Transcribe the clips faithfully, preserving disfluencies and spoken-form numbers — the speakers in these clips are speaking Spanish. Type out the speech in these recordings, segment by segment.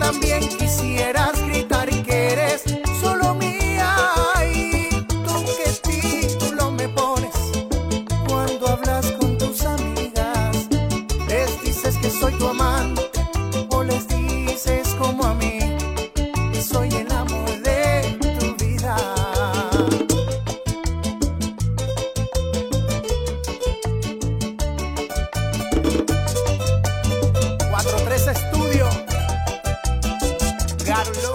también quisieras gritar que eres solo mía. Y tú, qué título me pones cuando hablas con tus amigas. Les dices que soy tu amante o les dices como a mí que soy el amor de tu vida. cuatro tres Estudio, Garlo.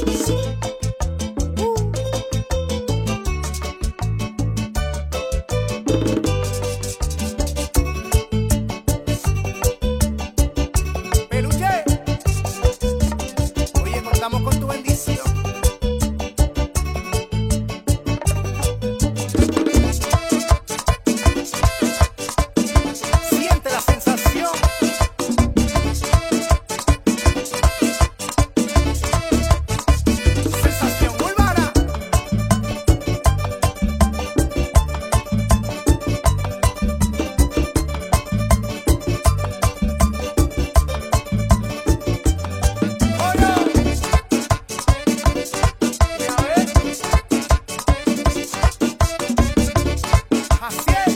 Peluche, oye, contamos con tu bendición. Siente la sensación. Sensación urbana. Oye, a ver, así es.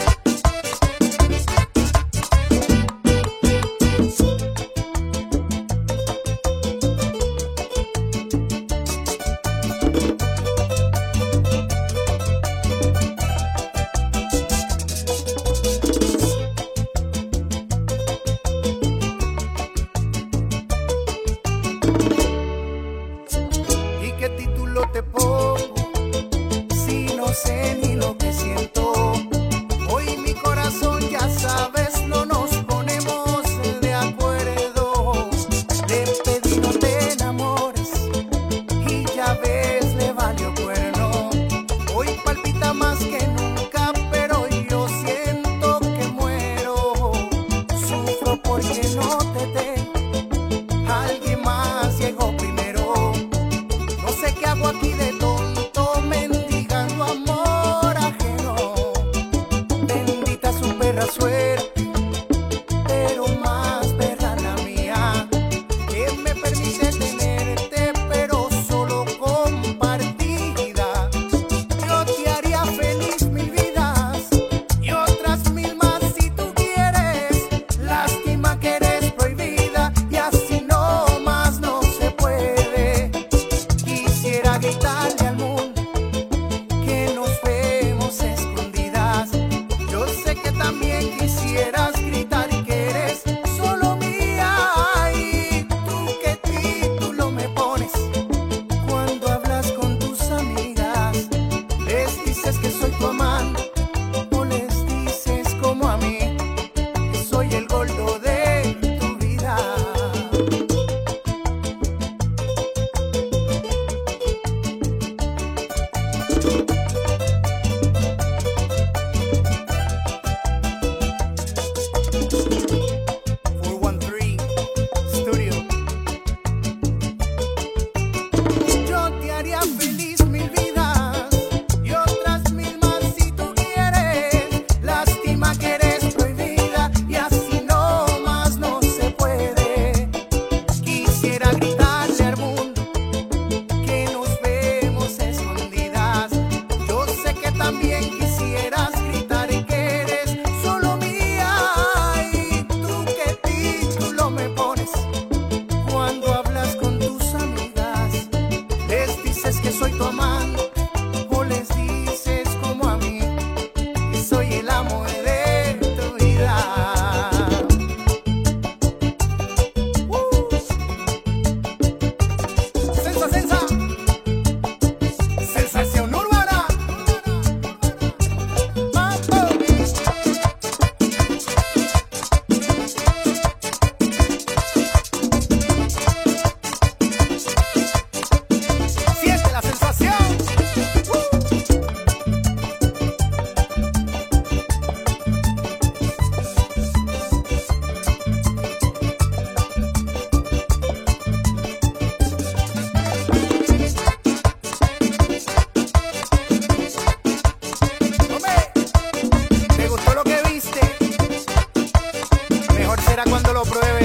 ¿Y qué título te pongo si no sé ni lo que siento? Hoy mi corazón, ya sabes, no nos ponemos de acuerdo. Le pedí no te enamores y ya ves, le valió cuerno. Hoy palpita más que nunca, pero yo siento que muero. Sufro porque no te tengo, alguien más llegó primero. No sé qué hago aquí de tonto, mendigando amor ajeno. Bendita su perra suerte, pero más perra la mía, que me permite tenerte, pero solo compartida. Yo te haría feliz mil vidas y otras mil más si tú quieres. Lástima que eres prohibida y así no más no se puede. Quisiera gritarle al mundo que nos vemos escondidas. Yo sé que también quisieras gritar que eres solo mía. Y tú, qué título me pones cuando hablas con tus amigas. Les dices que soy tu amante o les dices como a mí que soy el gordo de tu vida. four one three Studio. Yo te haría feliz mil vidas y otras mil más si tú quieres. Lástima que eres prohibida y así no más no se puede. Quisiera gritarle al mundo que nos vemos escondidas. Yo sé que también quisieras gritar que eres solo mía. Y tú, qué título me pones cuando hablas con tus amigas. Les dices que soy tu amante o les dices como a mí que soy el amor de tu vida. Uh. Sensa, sensa. Sensación urbana. Mambo. Siente la sensación. ¿Te gustó lo que viste? Mejor será cuando lo pruebes.